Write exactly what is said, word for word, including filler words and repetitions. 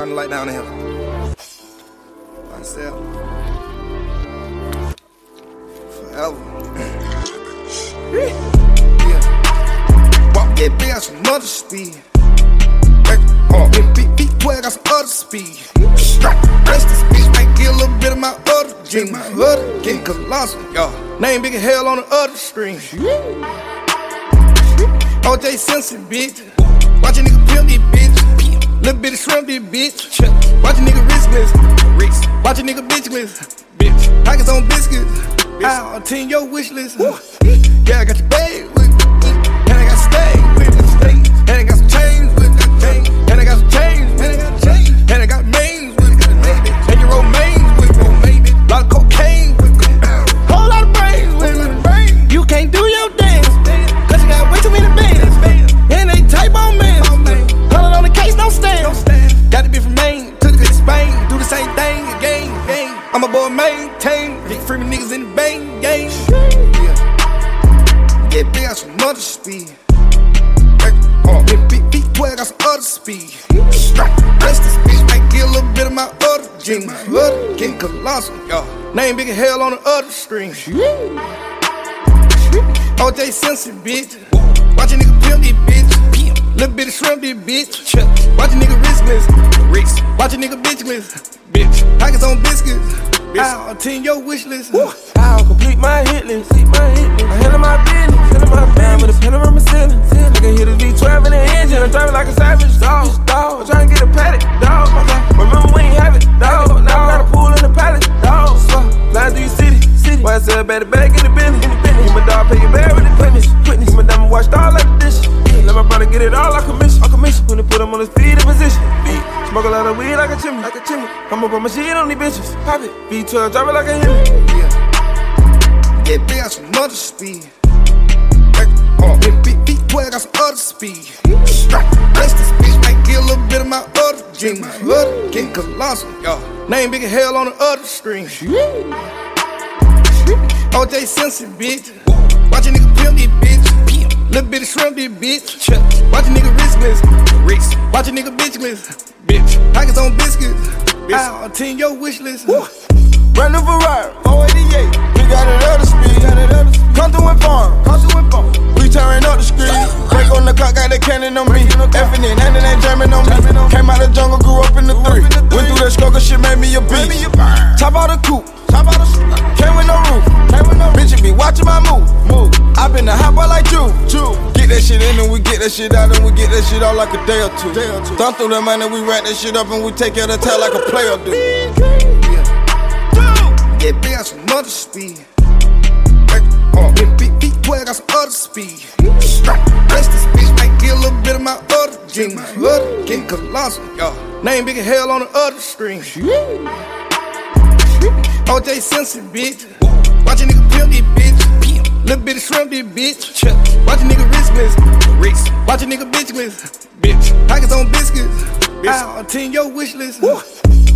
Turn the light down here. Myself. Forever. Yeah. Walk that bitch some mother speed. Uh, big beat twelve got some other speed. Rest this bitch might get a little bit of my other gene. My other getting colossal. Yo, name big as hell on the other screen. O J Simpson, bitch. Watch a nigga pimp this bitch. Little bit of shrimp this bitch. Watch a nigga wrist glitz. Watch a nigga bitch glitz. Bitch. Pockets on biscuits. I'll attend your wish list. Yeah, I got your bag with me. And I got stay with me. And I got some chains with me. And I got some chains with me. And I got mains with me. And you romaines with me. Lot of cocaine with me. Whole lot of brains with me. You can't do your dance. Cause you got way too many bands. And they type on man. Hundred on the case, no stand. Got to be from Maine, took it to Spain. Do the same thing again, again. I'm a boy maintain. Big free niggas in the bang game. Yeah. Get big, got some mother speed. Uh, big beat twelve got some other speed. Rest this bitch might get a little bit of my other gene. My other getting colossal. Yo, name big as hell on the other screen. O J Simpson, bitch. Watch a nigga pimp this bitch. Little bit of shrimp this bitch. Watch a nigga wrist glitz. Watch a nigga bitch glitz. Bitch. Pockets on biscuits. I'll attend your wish list. I'll complete my hit list. I handle my business. Handle my business with a pen around my ceiling. Nigga hit a V twelve in the engine. I'm driving like a savage dog. I'm trying to get a paddock, dog. Remember we ain't have it, dog. Now I got a pool in the palace, dog. Flying through your city. Why I said better back in the business. Hit my dog, pay your bear with the witness. Witness, my diamond washed all like the dish. Let my brother get it all like a commission. I commission when they put him on his feet in position. Feet. Smoke a lot of weed like a chimney. Like a chimney. I'm up on my shit on these bitches. Pop it. V twelve, drop it like a Hemi. Yeah. Get big, got some mother speed. Uh, big beat twelve got some other speed. Rest this bitch might get a little bit of my other gene. My other getting colossal. Yo, name big as hell on the other screen. O J Simpson, bitch. Watch a nigga pimp this bitch. Little bit of shrimp this bitch. Watch a nigga wrist glitz. Watch a nigga bitch glitz. Bitch. Pockets on biscuits. I'll attend your wish list. Brand new Ferrari, four eighty-eight. We got it other speed. Come through and farm. We tearing up the street. Break on the clock, got the cannon on me. Effing it, handing that jamming on me. Came out the jungle, grew up in the three. Went through that struggle, shit made me a beast. Top out the coupe. Came with no roof. Bitch, you be watching my move. Move. I been a hot boy like you. Get that shit in and we get that shit out and we get that shit out like a day or two. Thump through the money, we rack that shit up and we take care of the tail like a player do. Get big, got some mother speed. Uh, big beat twelve got some other speed. Rest this bitch might get a little bit of my other gene. My other getting colossal. Yo, name big as hell on the other screen. O J Simpson, bitch. Watch a nigga pimp this bitch. Little bit of shrimp this bitch. Watch a nigga wrist glitz. Watch a nigga bitch glitz. Bitch. Pockets on biscuits. I'll attend your wish list.